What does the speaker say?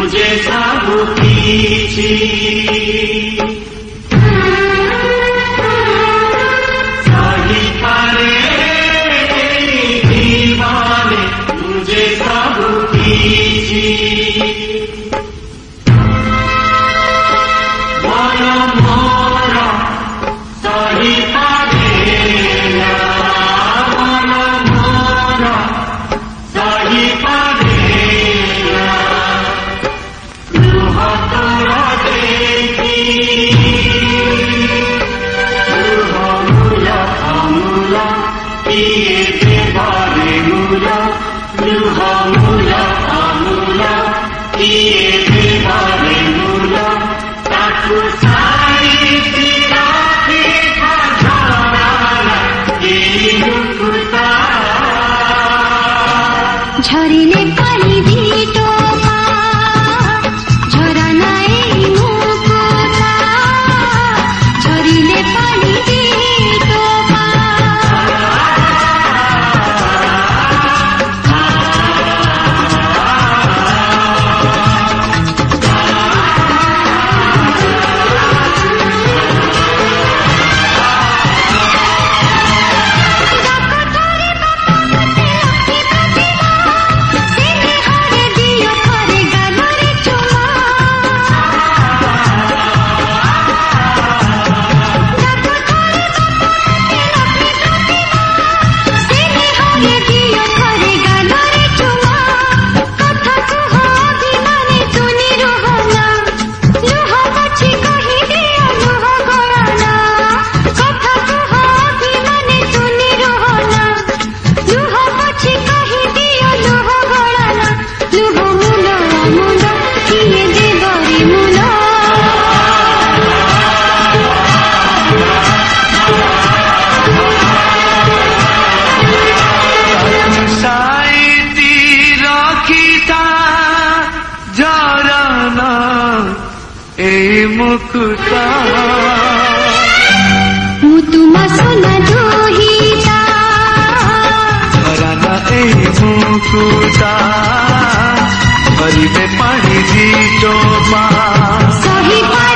मुझे सब कीची सही करे दीवाने मुझे सब कीची बोलो मोरा सही पड़ेगा बोलो मोरा सही पड़ेगा लुहा तोरा देखी लुहा मुला अमुला किए बेबारे मुला लुहा मुला अमुला किए बेबारे मुला ताकू सारी सिराती खजाना ये मुकुता झरिने पानी भिटोमा झरना ए मुकुता झरिने पानी भिटोमा मुकुता मुतुमा सोना जोहिता झरना ए मुकुता भरी में पानी भिटोमा सही